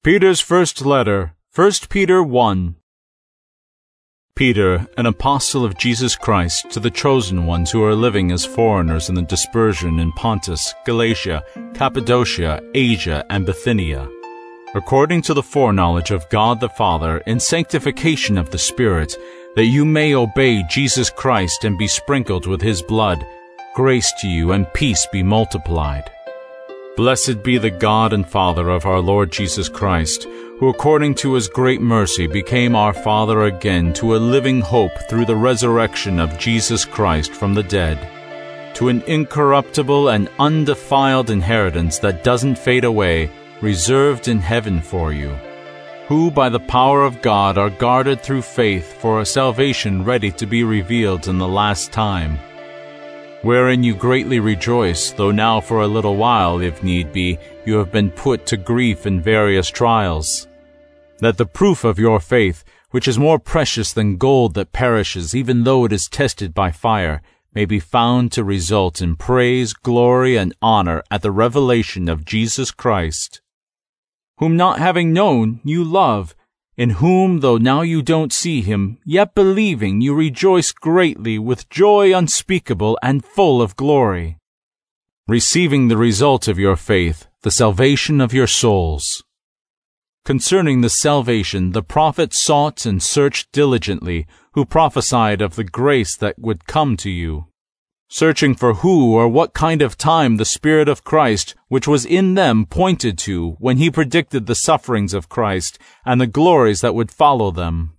Peter's first letter, 1 Peter 1. Peter, an apostle of Jesus Christ, to the chosen ones who are living as foreigners in the dispersion in Pontus, Galatia, Cappadocia, Asia, and Bithynia, according to the foreknowledge of God the Father, in sanctification of the Spirit, that you may obey Jesus Christ and be sprinkled with his blood, grace to you and peace be multiplied. Blessed be the God and Father of our Lord Jesus Christ, who according to his great mercy became our Father again to a living hope through the resurrection of Jesus Christ from the dead, to an incorruptible and undefiled inheritance that doesn't fade away, reserved in heaven for you, who by the power of God are guarded through faith for a salvation ready to be revealed in the last time, wherein you greatly rejoice, though now for a little while, if need be, you have been put to grief in various trials, that the proof of your faith, which is more precious than gold that perishes, even though it is tested by fire, may be found to result in praise, glory, and honor at the revelation of Jesus Christ, whom not having known you love, in whom, though now you don't see him, yet believing you rejoice greatly with joy unspeakable and full of glory, receiving the result of your faith, the salvation of your souls. Concerning the salvation, the prophets sought and searched diligently, who prophesied of the grace that would come to you, searching for who or what kind of time the Spirit of Christ, which was in them, pointed to when he predicted the sufferings of Christ and the glories that would follow them.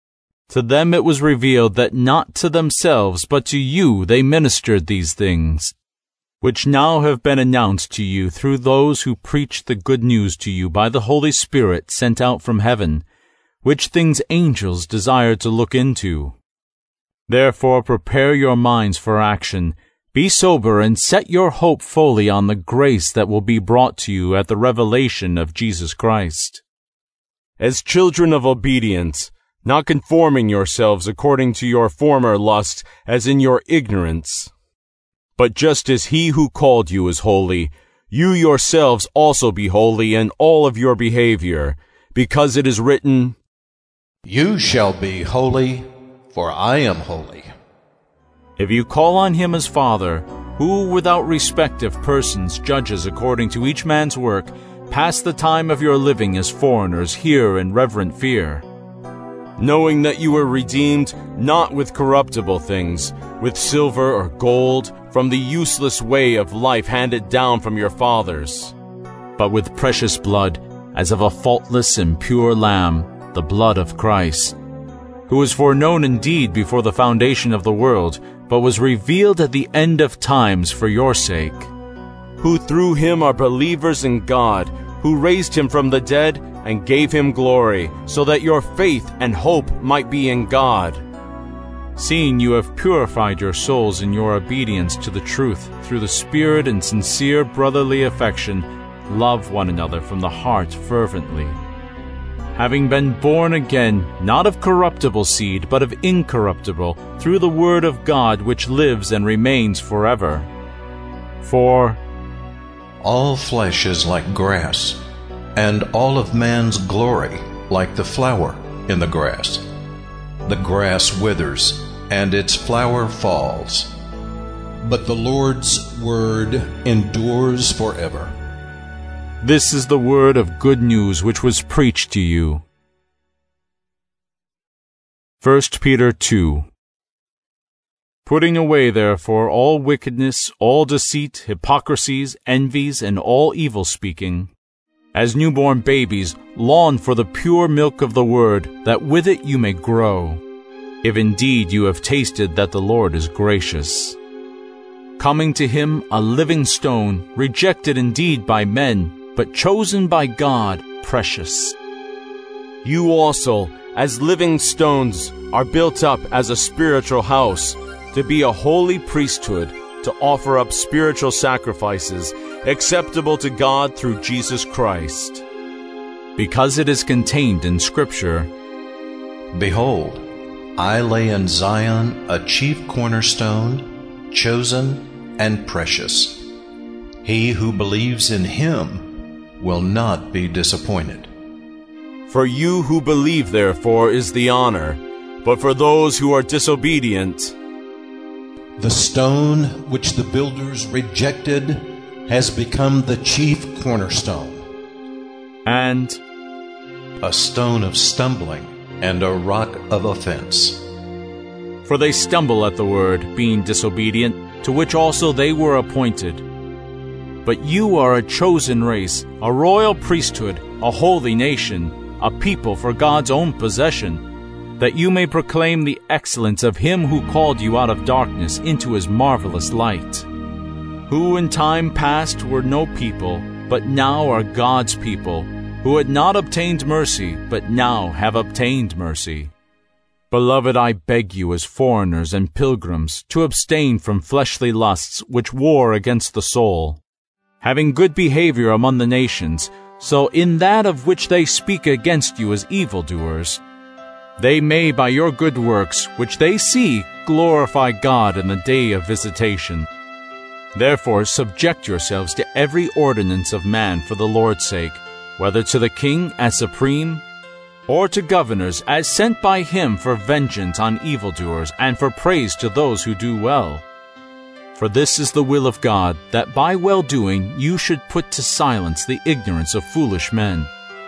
To them it was revealed that not to themselves but to you they ministered these things, which now have been announced to you through those who preach the good news to you by the Holy Spirit sent out from heaven, which things angels desire to look into. Therefore prepare your minds for action, be sober, and set your hope fully on the grace that will be brought to you at the revelation of Jesus Christ. As children of obedience, not conforming yourselves according to your former lusts as in your ignorance, but just as he who called you is holy, you yourselves also be holy in all of your behavior, because it is written, "You shall be holy, for I am holy." If you call on him as Father, who without respect of persons judges according to each man's work, pass the time of your living as foreigners here in reverent fear, knowing that you were redeemed not with corruptible things, with silver or gold, from the useless way of life handed down from your fathers, but with precious blood, as of a faultless and pure lamb, the blood of Christ, who was foreknown indeed before the foundation of the world, but was revealed at the end of times for your sake, who through him are believers in God, who raised him from the dead and gave him glory, so that your faith and hope might be in God. Seeing you have purified your souls in your obedience to the truth through the Spirit and sincere brotherly affection, love one another from the heart fervently, having been born again, not of corruptible seed, but of incorruptible, through the word of God which lives and remains forever. For all flesh is like grass, and all of man's glory like the flower in the grass. The grass withers, and its flower falls, but the Lord's word endures forever. This is the word of good news which was preached to you. 1 Peter 2. Putting away therefore all wickedness, all deceit, hypocrisies, envies, and all evil speaking, as newborn babies, long for the pure milk of the word, that with it you may grow, if indeed you have tasted that the Lord is gracious. Coming to him, a living stone, rejected indeed by men, but chosen by God, precious. You also, as living stones, are built up as a spiritual house, to be a holy priesthood, to offer up spiritual sacrifices, acceptable to God through Jesus Christ. Because it is contained in Scripture, "Behold, I lay in Zion a chief cornerstone, chosen and precious. He who believes in him will not be disappointed." For you who believe, therefore, is the honor, but for those who are disobedient, the stone which the builders rejected has become the chief cornerstone, and a stone of stumbling and a rock of offense. For they stumble at the word, being disobedient, to which also they were appointed. But you are a chosen race, a royal priesthood, a holy nation, a people for God's own possession, that you may proclaim the excellence of Him who called you out of darkness into His marvelous light, who in time past were no people, but now are God's people, who had not obtained mercy, but now have obtained mercy. Beloved, I beg you as foreigners and pilgrims to abstain from fleshly lusts which war against the soul, having good behavior among the nations, so in that of which they speak against you as evildoers, they may by your good works, which they see, glorify God in the day of visitation. Therefore subject yourselves to every ordinance of man for the Lord's sake, whether to the king as supreme, or to governors as sent by him for vengeance on evildoers and for praise to those who do well. For this is the will of God, that by well-doing you should put to silence the ignorance of foolish men.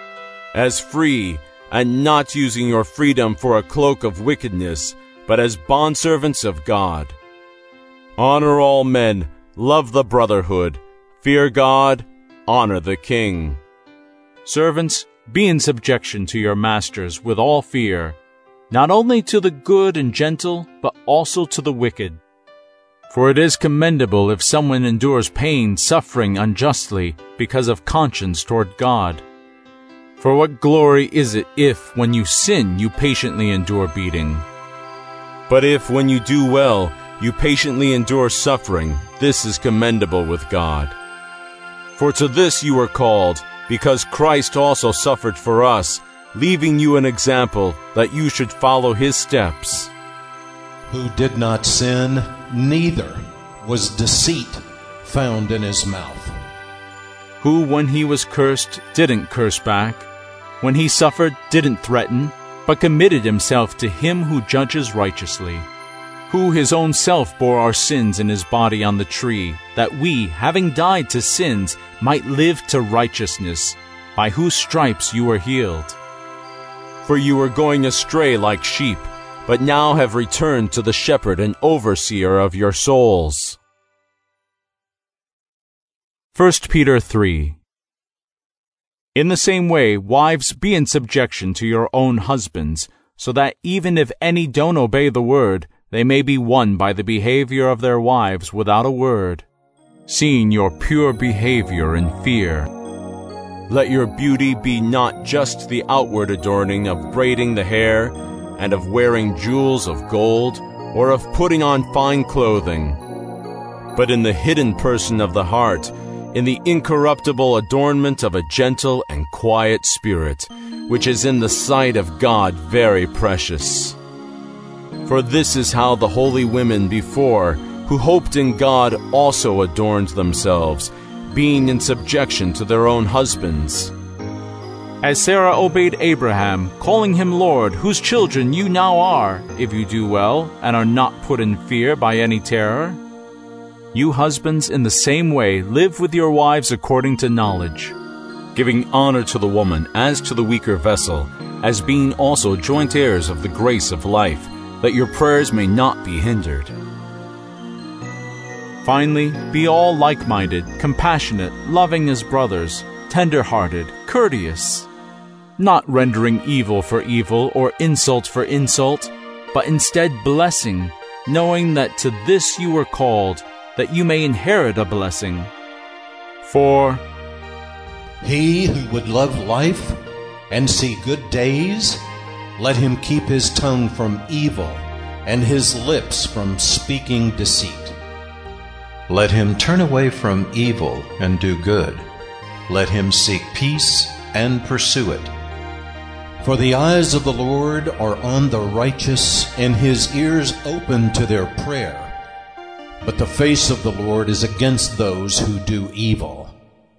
as free, and not using your freedom for a cloak of wickedness, but as bondservants of God. Honor all men, love the brotherhood, fear God, honor the king. Servants, be in subjection to your masters with all fear, not only to the good and gentle, but also to the wicked. For it is commendable if someone endures pain, suffering unjustly, because of conscience toward God. For what glory is it if, when you sin, you patiently endure beating? But if, when you do well, you patiently endure suffering, this is commendable with God. For to this you are called, because Christ also suffered for us, leaving you an example that you should follow his steps. Who did not sin, neither was deceit found in his mouth. Who, when he was cursed, didn't curse back. When he suffered, didn't threaten, but committed himself to him who judges righteously. Who his own self bore our sins in his body on the tree, that we, having died to sins, might live to righteousness, by whose stripes you were healed. For you were going astray like sheep, but now have returned to the shepherd and overseer of your souls. 1 Peter 3. In the same way, wives, be in subjection to your own husbands, so that even if any don't obey the word, they may be won by the behavior of their wives without a word, seeing your pure behavior in fear. Let your beauty be not just the outward adorning of braiding the hair, and of wearing jewels of gold, or of putting on fine clothing, but in the hidden person of the heart, in the incorruptible adornment of a gentle and quiet spirit, which is in the sight of God very precious. For this is how the holy women before, who hoped in God, also adorned themselves, being in subjection to their own husbands. As Sarah obeyed Abraham, calling him Lord, whose children you now are, if you do well, and are not put in fear by any terror. You husbands, in the same way, live with your wives according to knowledge, giving honor to the woman as to the weaker vessel, as being also joint heirs of the grace of life, that your prayers may not be hindered. Finally, be all like-minded, compassionate, loving as brothers, tender-hearted, courteous, not rendering evil for evil or insult for insult, but instead blessing, knowing that to this you were called, that you may inherit a blessing. For he who would love life and see good days, let him keep his tongue from evil and his lips from speaking deceit. Let him turn away from evil and do good. Let him seek peace and pursue it. For the eyes of the Lord are on the righteous, and his ears open to their prayer. But the face of the Lord is against those who do evil.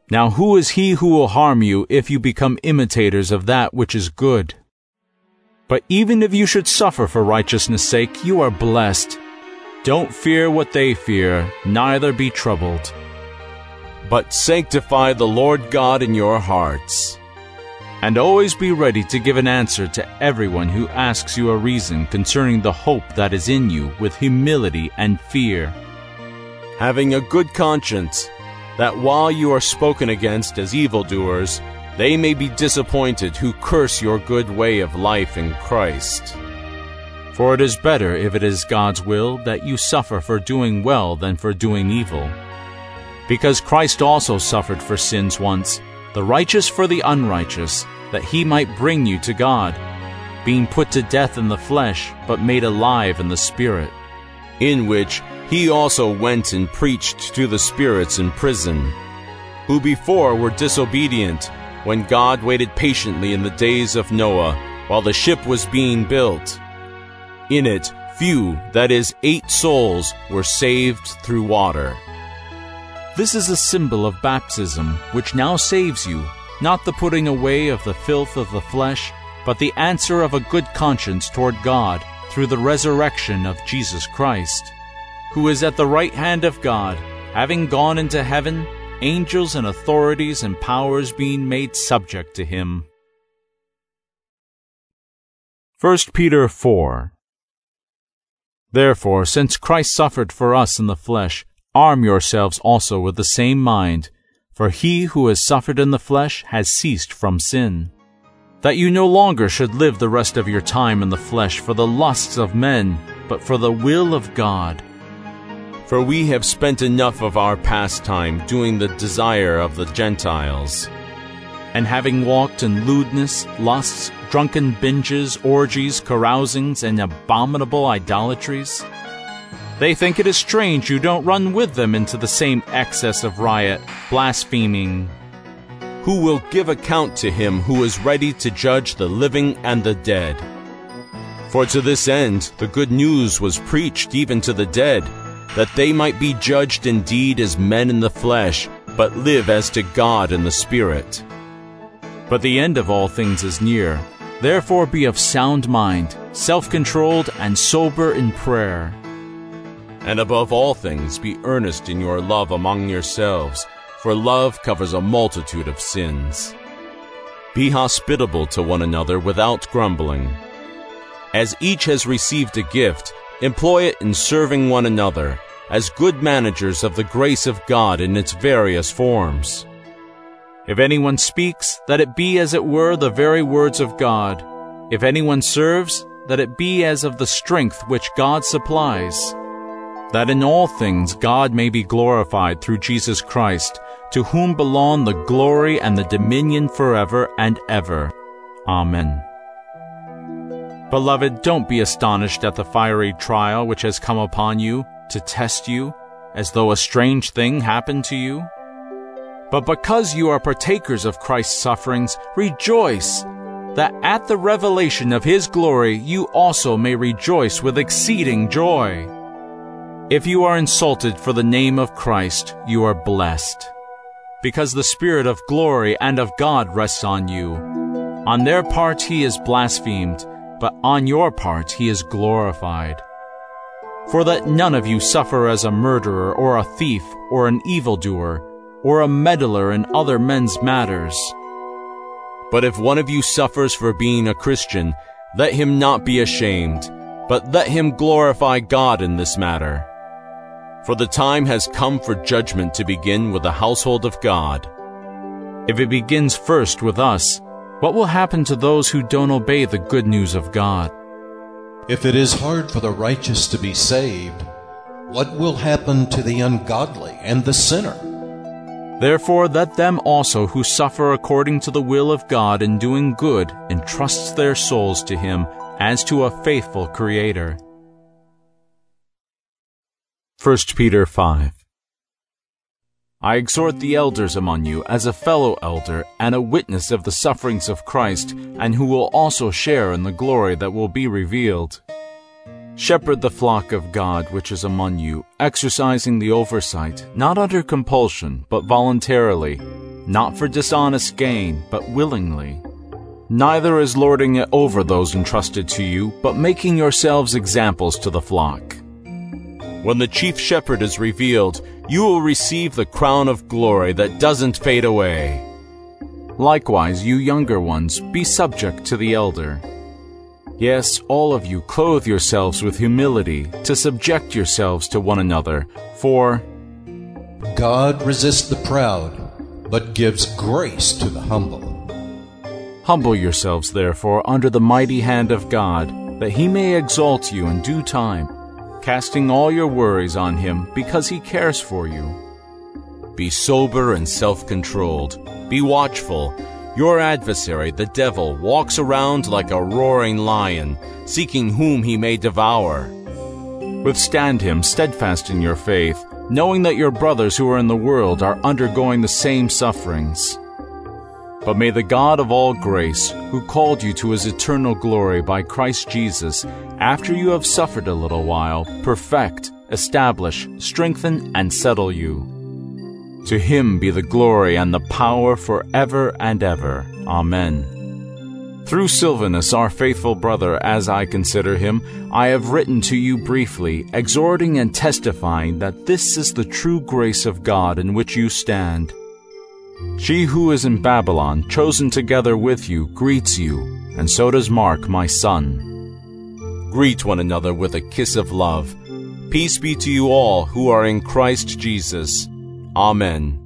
Now who is he who will harm you if you become imitators of that which is good? But even if you should suffer for righteousness' sake, you are blessed. Don't fear what they fear, neither be troubled. But sanctify the Lord God in your hearts. And always be ready to give an answer to everyone who asks you a reason concerning the hope that is in you with humility and fear. Having a good conscience, that while you are spoken against as evildoers, they may be disappointed who curse your good way of life in Christ. For it is better, if it is God's will, that you suffer for doing well than for doing evil. Because Christ also suffered for sins once, the righteous for the unrighteous, that he might bring you to God, being put to death in the flesh, but made alive in the Spirit. In which he also went and preached to the spirits in prison, who before were disobedient, when God waited patiently in the days of Noah, while the ship was being built. In it, few, that is, 8 souls, were saved through water. This is a symbol of baptism, which now saves you, not the putting away of the filth of the flesh, but the answer of a good conscience toward God through the resurrection of Jesus Christ, who is at the right hand of God, having gone into heaven, angels and authorities and powers being made subject to him. 1 Peter 4. Therefore, since Christ suffered for us in the flesh, arm yourselves also with the same mind, for he who has suffered in the flesh has ceased from sin, that you no longer should live the rest of your time in the flesh for the lusts of men, but for the will of God. For we have spent enough of our pastime doing the desire of the Gentiles, and having walked in lewdness, lusts, drunken binges, orgies, carousings, and abominable idolatries. They think it is strange you don't run with them into the same excess of riot, blaspheming. Who will give account to him who is ready to judge the living and the dead? For to this end the good news was preached even to the dead, that they might be judged indeed as men in the flesh, but live as to God in the Spirit. But the end of all things is near. Therefore be of sound mind, self-controlled, and sober in prayer. And above all things be earnest in your love among yourselves, for love covers a multitude of sins. Be hospitable to one another without grumbling. As each has received a gift, employ it in serving one another, as good managers of the grace of God in its various forms. If anyone speaks, that it be as it were the very words of God. If anyone serves, that it be as of the strength which God supplies, that in all things God may be glorified through Jesus Christ, to whom belong the glory and the dominion forever and ever. Amen. Beloved, don't be astonished at the fiery trial which has come upon you to test you, as though a strange thing happened to you. But because you are partakers of Christ's sufferings, rejoice, that at the revelation of his glory you also may rejoice with exceeding joy. If you are insulted for the name of Christ, you are blessed, because the Spirit of glory and of God rests on you. On their part he is blasphemed, but on your part he is glorified. For that none of you suffer as a murderer or a thief or an evildoer, or a meddler in other men's matters. But if one of you suffers for being a Christian, let him not be ashamed, but let him glorify God in this matter. For the time has come for judgment to begin with the household of God. If it begins first with us, what will happen to those who don't obey the good news of God? If it is hard for the righteous to be saved, what will happen to the ungodly and the sinner? Therefore let them also who suffer according to the will of God in doing good entrust their souls to him as to a faithful Creator. 1 Peter 5. I exhort the elders among you as a fellow elder and a witness of the sufferings of Christ, and who will also share in the glory that will be revealed. Shepherd the flock of God which is among you, exercising the oversight, not under compulsion, but voluntarily, not for dishonest gain, but willingly, neither as lording it over those entrusted to you, but making yourselves examples to the flock. When the chief shepherd is revealed, you will receive the crown of glory that doesn't fade away. Likewise, you younger ones, be subject to the elder. Yes, all of you clothe yourselves with humility, to subject yourselves to one another, for God resists the proud, but gives grace to the humble. Humble yourselves, therefore, under the mighty hand of God, that he may exalt you in due time, casting all your worries on him, because he cares for you. Be sober and self-controlled. Be watchful. Your adversary, the devil, walks around like a roaring lion, seeking whom he may devour. Withstand him, steadfast in your faith, knowing that your brothers who are in the world are undergoing the same sufferings. But may the God of all grace, who called you to his eternal glory by Christ Jesus, after you have suffered a little while, perfect, establish, strengthen, and settle you. To him be the glory and the power forever and ever. Amen. Through Silvanus, our faithful brother, as I consider him, I have written to you briefly, exhorting and testifying that this is the true grace of God in which you stand. She who is in Babylon, chosen together with you, greets you, and so does Mark, my son. Greet one another with a kiss of love. Peace be to you all who are in Christ Jesus. Amen.